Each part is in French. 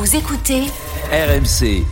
Vous écoutez RMC.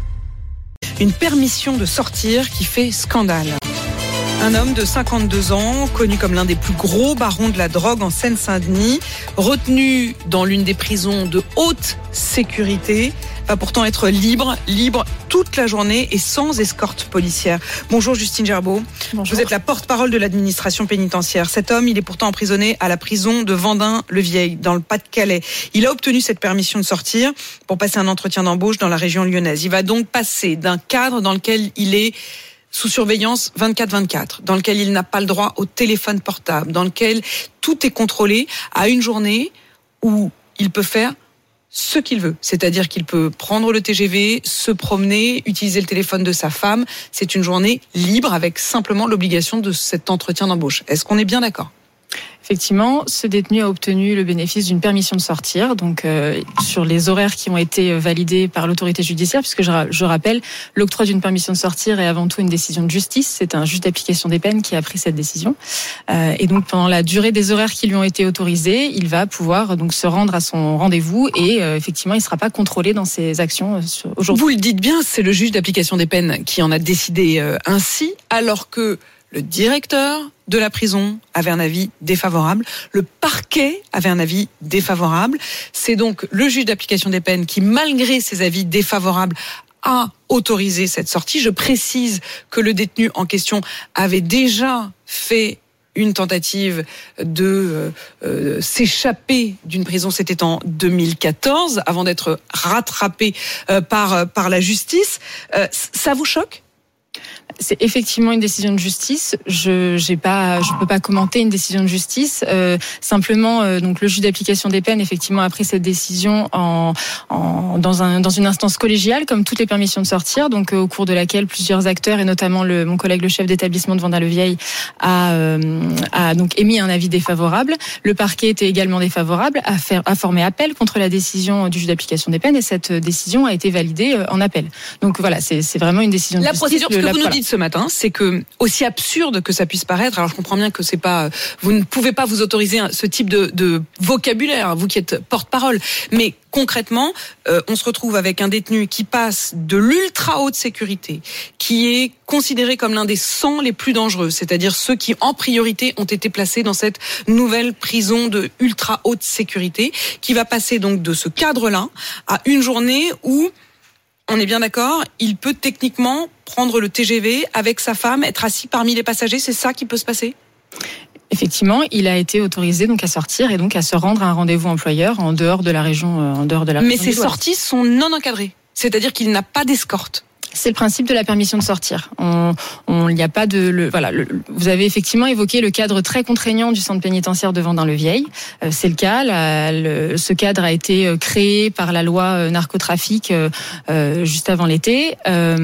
Une permission de sortir qui fait scandale. Un homme de 52 ans, connu comme l'un des plus gros barons de la drogue en Seine-Saint-Denis, retenu dans l'une des prisons de haute sécurité, va pourtant être libre toute la journée et sans escorte policière. Bonjour Justine Gerbeau. Bonjour. Vous êtes la porte-parole de l'administration pénitentiaire. Cet homme, il est pourtant emprisonné à la prison de Vendin-le-Vieil, dans le Pas-de-Calais. Il a obtenu cette permission de sortir pour passer un entretien d'embauche dans la région lyonnaise. Il va donc passer d'un cadre dans lequel il est sous surveillance 24/24, dans lequel il n'a pas le droit au téléphone portable, dans lequel tout est contrôlé, à une journée où il peut faire ce qu'il veut. C'est-à-dire qu'il peut prendre le TGV, se promener, utiliser le téléphone de sa femme. C'est une journée libre avec simplement l'obligation de cet entretien d'embauche. Est-ce qu'on est bien d'accord ? Effectivement, ce détenu a obtenu le bénéfice d'une permission de sortir, donc sur les horaires qui ont été validés par l'autorité judiciaire, puisque je rappelle, l'octroi d'une permission de sortir est avant tout une décision de justice. C'est un juge d'application des peines qui a pris cette décision. Et donc, pendant la durée des horaires qui lui ont été autorisés, il va pouvoir donc se rendre à son rendez-vous et effectivement, il ne sera pas contrôlé dans ses actions aujourd'hui. Vous le dites bien, c'est le juge d'application des peines qui en a décidé ainsi, alors que le directeur de la prison avait un avis défavorable. Le parquet avait un avis défavorable. C'est donc le juge d'application des peines qui, malgré ses avis défavorables, a autorisé cette sortie. Je précise que le détenu en question avait déjà fait une tentative de s'échapper d'une prison, c'était en 2014, avant d'être rattrapé par la justice. Ça vous choque ? C'est effectivement une décision de justice. Je peux pas commenter une décision de justice. Simplement, donc le juge d'application des peines effectivement a pris cette décision dans une instance collégiale, comme toutes les permissions de sortir. Donc au cours de laquelle plusieurs acteurs et notamment mon collègue le chef d'établissement de Vendin-le-Vieil a donc émis un avis défavorable. Le parquet était également défavorable, a formé appel contre la décision du juge d'application des peines et cette décision a été validée en appel. Donc voilà, c'est vraiment une décision de justice. La procédure, ce que vous nous dites ce matin, c'est que, aussi absurde que ça puisse paraître, alors je comprends bien que c'est pas, vous ne pouvez pas vous autoriser ce type de vocabulaire, vous qui êtes porte-parole, mais concrètement, on se retrouve avec un détenu qui passe de l'ultra haute sécurité, qui est considéré comme l'un des 100 les plus dangereux, c'est-à-dire ceux qui en priorité ont été placés dans cette nouvelle prison de ultra haute sécurité, qui va passer donc de ce cadre-là à une journée où, on est bien d'accord, il peut techniquement prendre le TGV avec sa femme, être assis parmi les passagers, c'est ça qui peut se passer ? Effectivement, il a été autorisé donc à sortir et donc à se rendre à un rendez-vous employeur en dehors de la région, Mais ces sorties sont non encadrées, c'est-à-dire qu'il n'a pas d'escorte. C'est le principe de la permission de sortir. Il n'y a pas vous avez effectivement évoqué le cadre très contraignant du centre pénitentiaire de Vendin-le-Vieil. C'est le cas. Ce cadre a été créé par la loi narcotrafic juste avant l'été.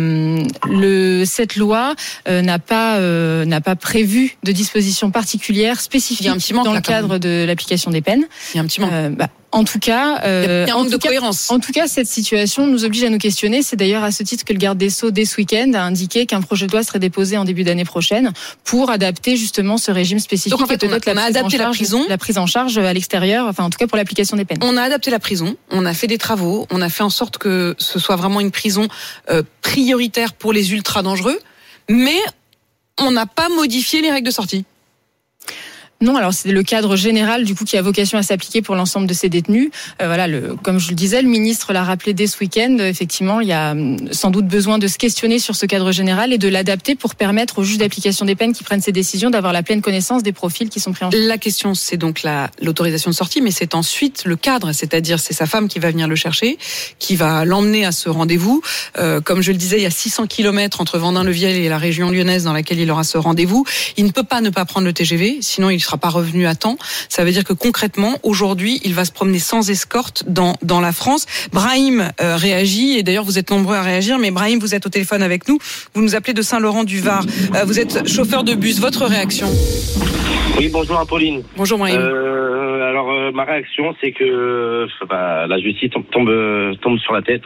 Cette loi n'a pas prévu de dispositions particulières spécifiques dans le cadre de l'application des peines. Il y a un petit manque. En tout cas, il y a un manque de cohérence. En tout cas, cette situation nous oblige à nous questionner. C'est d'ailleurs à ce titre que le garde des Sceaux, dès ce week-end, a indiqué qu'un projet de loi serait déposé en début d'année prochaine pour adapter justement ce régime spécifique. Donc en fait, on a adapté la prise en charge à l'extérieur, enfin en tout cas pour l'application des peines. On a adapté la prison, on a fait des travaux, on a fait en sorte que ce soit vraiment une prison prioritaire pour les ultra dangereux, mais on n'a pas modifié les règles de sortie. Non, alors c'est le cadre général du coup qui a vocation à s'appliquer pour l'ensemble de ces détenus. Comme je le disais, le ministre l'a rappelé dès ce week-end. Effectivement, il y a sans doute besoin de se questionner sur ce cadre général et de l'adapter pour permettre aux juges d'application des peines qui prennent ces décisions d'avoir la pleine connaissance des profils qui sont pris en charge. La question, c'est donc l'autorisation de sortie, mais c'est ensuite le cadre, c'est-à-dire c'est sa femme qui va venir le chercher, qui va l'emmener à ce rendez-vous. Comme je le disais, il y a 600 km entre Vendin-le-Vieil et la région lyonnaise dans laquelle il aura ce rendez-vous. Il ne peut pas ne pas prendre le TGV, sinon il sera pas revenu à temps. Ça veut dire que concrètement, aujourd'hui, il va se promener sans escorte dans la France. Brahim réagit, et d'ailleurs vous êtes nombreux à réagir, mais Brahim, vous êtes au téléphone avec nous. Vous nous appelez de Saint-Laurent-du-Var. Vous êtes chauffeur de bus. Votre réaction ? Oui, bonjour Apolline. Bonjour Brahim. Ma réaction, c'est que la justice tombe sur la tête.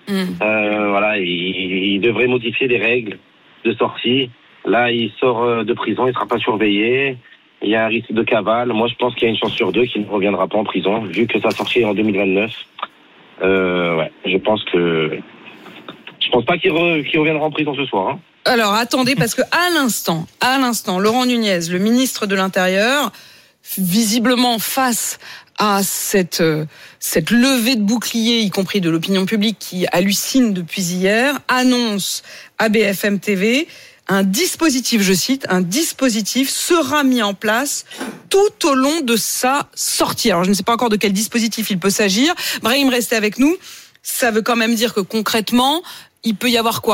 Il devrait modifier les règles de sortie. Là, il sort de prison, il ne sera pas surveillé. Il y a un risque de cavale. Moi, je pense qu'il y a une chance sur deux qu'il ne reviendra pas en prison, vu que ça sortit en 2029. Je pense pas qu'il reviendra en prison ce soir. Hein. Alors attendez, parce que à l'instant, Laurent Nunez, le ministre de l'Intérieur, visiblement face à cette levée de bouclier, y compris de l'opinion publique qui hallucine depuis hier, annonce à BFM TV un dispositif, je cite, un dispositif sera mis en place tout au long de sa sortie. Alors je ne sais pas encore de quel dispositif il peut s'agir. Brahim, restez avec nous. Ça veut quand même dire que concrètement, il peut y avoir quoi ?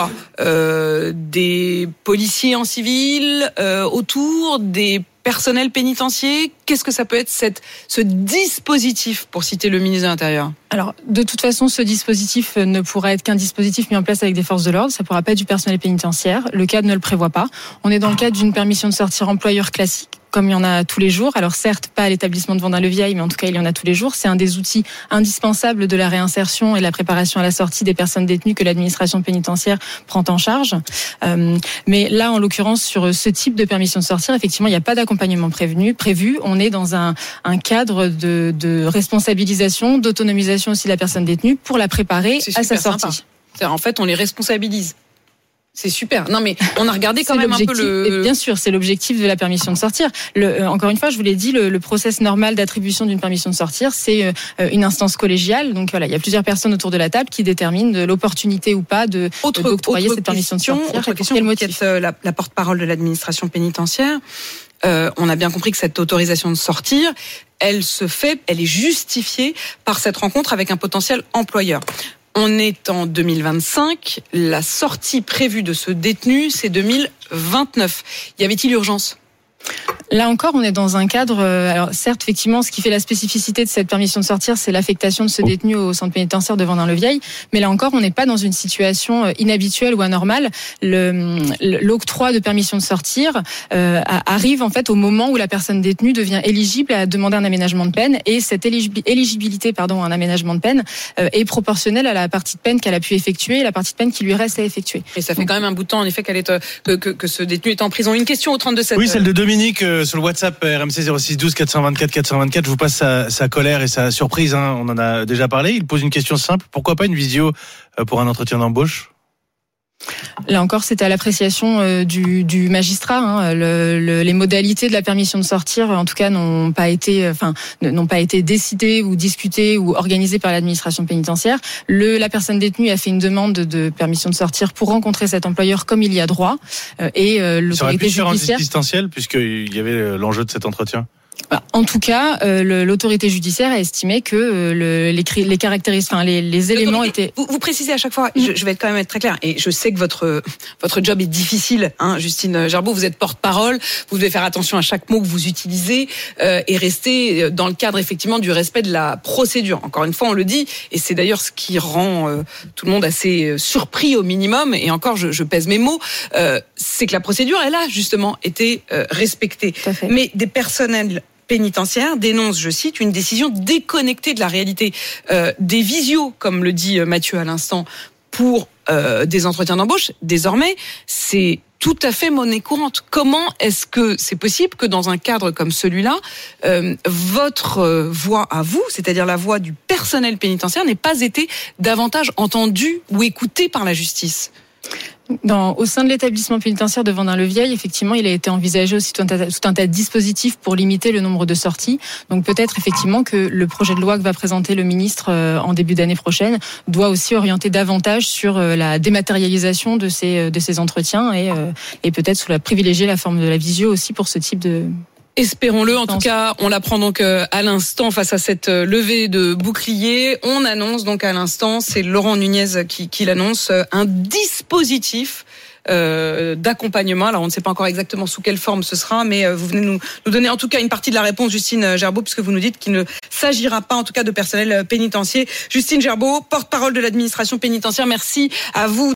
Des policiers en civil autour, des personnels pénitentiaires. Qu'est-ce que ça peut être ce dispositif, pour citer le ministre de l'Intérieur ? Alors, de toute façon, ce dispositif ne pourra être qu'un dispositif mis en place avec des forces de l'ordre. Ça ne pourra pas être du personnel pénitentiaire. Le cadre ne le prévoit pas. On est dans le cadre d'une permission de sortir employeur classique, comme il y en a tous les jours. Alors certes, pas à l'établissement de Vendin-le-Vieil, mais en tout cas, il y en a tous les jours. C'est un des outils indispensables de la réinsertion et de la préparation à la sortie des personnes détenues que l'administration pénitentiaire prend en charge. Mais là, en l'occurrence, sur ce type de permission de sortir, effectivement, il n'y a pas d'accompagnement prévu. On est dans un cadre de responsabilisation, d'autonomisation aussi de la personne détenue pour la préparer à sa sortie. En fait, on les responsabilise. C'est super. Non, mais on a regardé quand même un peu le... Bien sûr, c'est l'objectif de la permission de sortir. Encore une fois, je vous l'ai dit, le process normal d'attribution d'une permission de sortir, c'est une instance collégiale. Donc voilà, il y a plusieurs personnes autour de la table qui déterminent de l'opportunité ou pas d'octroyer cette permission de sortir. Autre question, vous qui êtes la porte-parole de l'administration pénitentiaire. On a bien compris que cette autorisation de sortir, elle est justifiée par cette rencontre avec un potentiel employeur. On est en 2025, la sortie prévue de ce détenu, c'est 2029. Y avait-il urgence ? Là encore, on est dans un cadre. Alors certes, effectivement, ce qui fait la spécificité de cette permission de sortir, c'est l'affectation de ce détenu au centre pénitentiaire de Vendin-le-Vieil. Mais là encore, on n'est pas dans une situation inhabituelle ou anormale. L'octroi de permission de sortir arrive en fait au moment où la personne détenue devient éligible à demander un aménagement de peine, et cette éligibilité, à un aménagement de peine est proportionnelle à la partie de peine qu'elle a pu effectuer et la partie de peine qui lui reste à effectuer. Et ça fait quand même un bout de temps, en effet, que ce détenu est en prison. Une question au 32-7. Oui, celle de Dominique sur le WhatsApp RMC 06 12 424 424. Je vous passe sa colère et sa surprise. On en a déjà parlé. Il pose une question simple. Pourquoi pas une visio pour un entretien d'embauche ? Là encore, c'est à l'appréciation du magistrat. Les modalités de la permission de sortir, en tout cas, n'ont pas été décidées ou discutées ou organisées par l'administration pénitentiaire. La personne détenue a fait une demande de permission de sortir pour rencontrer cet employeur comme il y a droit. Et l'autorité judiciaire, distanciel, puisqu'il y avait l'enjeu de cet entretien. En tout cas, l'autorité judiciaire a estimé que les caractéristiques, les éléments étaient. Vous précisez à chaque fois. Je vais quand même être très clair. Et je sais que votre job est difficile, Justine Gerbaud. Vous êtes porte-parole. Vous devez faire attention à chaque mot que vous utilisez et rester dans le cadre effectivement du respect de la procédure. Encore une fois, on le dit, et c'est d'ailleurs ce qui rend tout le monde assez surpris au minimum. Et encore, je pèse mes mots. C'est que la procédure, elle a justement été respectée. Mais des personnels pénitentiaire dénonce, je cite, une décision déconnectée de la réalité. Des visios, comme le dit Mathieu à l'instant, pour des entretiens d'embauche, désormais, c'est tout à fait monnaie courante. Comment est-ce que c'est possible que dans un cadre comme celui-là, votre voix à vous, c'est-à-dire la voix du personnel pénitentiaire, n'ait pas été davantage entendue ou écoutée par la justice ? Au sein de l'établissement pénitentiaire de Vendin-le-Vieil, effectivement, il a été envisagé aussi tout un tas de dispositifs pour limiter le nombre de sorties. Donc peut-être effectivement que le projet de loi que va présenter le ministre en début d'année prochaine doit aussi orienter davantage sur la dématérialisation de ces entretiens et peut-être privilégier la forme de la visio aussi pour ce type de... Espérons-le. En tout cas, on l'apprend donc à l'instant face à cette levée de bouclier. On annonce donc à l'instant, c'est Laurent Nunez qui l'annonce, un dispositif d'accompagnement. Alors on ne sait pas encore exactement sous quelle forme ce sera, mais vous venez nous donner en tout cas une partie de la réponse, Justine Gerbaud, puisque vous nous dites qu'il ne s'agira pas en tout cas de personnel pénitentiaire. Justine Gerbaud, porte-parole de l'administration pénitentiaire, merci à vous.